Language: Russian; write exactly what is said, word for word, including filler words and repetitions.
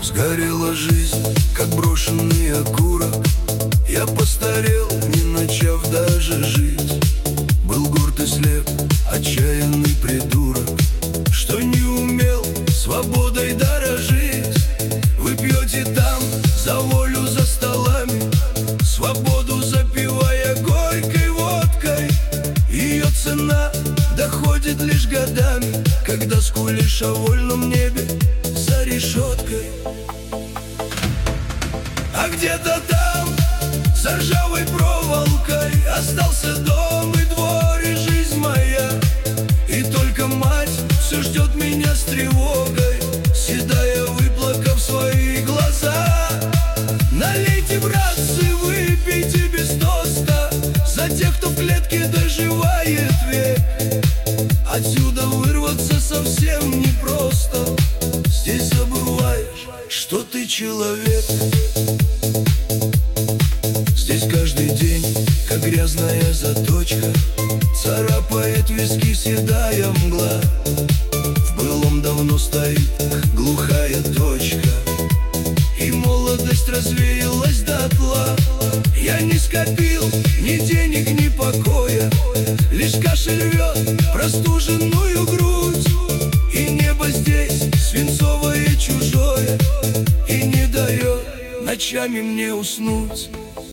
Сгорела жизнь, как брошенный окурок. Я постарел, не начав даже жить. Был горд и слеп, отчаянный придурок, что не умел свободой дорожить. Вы пьете там за волю за столами, свободу запивая горькой водкой. Ее цена доходит лишь годами, когда скулишь о вольном небе за решеткой. А где-то там, за ржавой проволокой, остался дом и двор и жизнь моя. И только мать все ждет меня с тревогой, седая, выплакав свои глаза. Налейте, братцы, выпейте без тоста за тех, кто в клетке доживает век. Отсюда вырваться совсем непросто. Здесь забываешь, что ты человек. Здесь каждый день, как грязная заточка, царапает виски седая мгла. В былом давно стоит глухая точка, и молодость развеялась дотла. Я не скопил ни денег, ни покоя, лишь кашель рвет простуженную грудь. И небо здесь свинцовое чужое, и не дает ночами мне уснуть.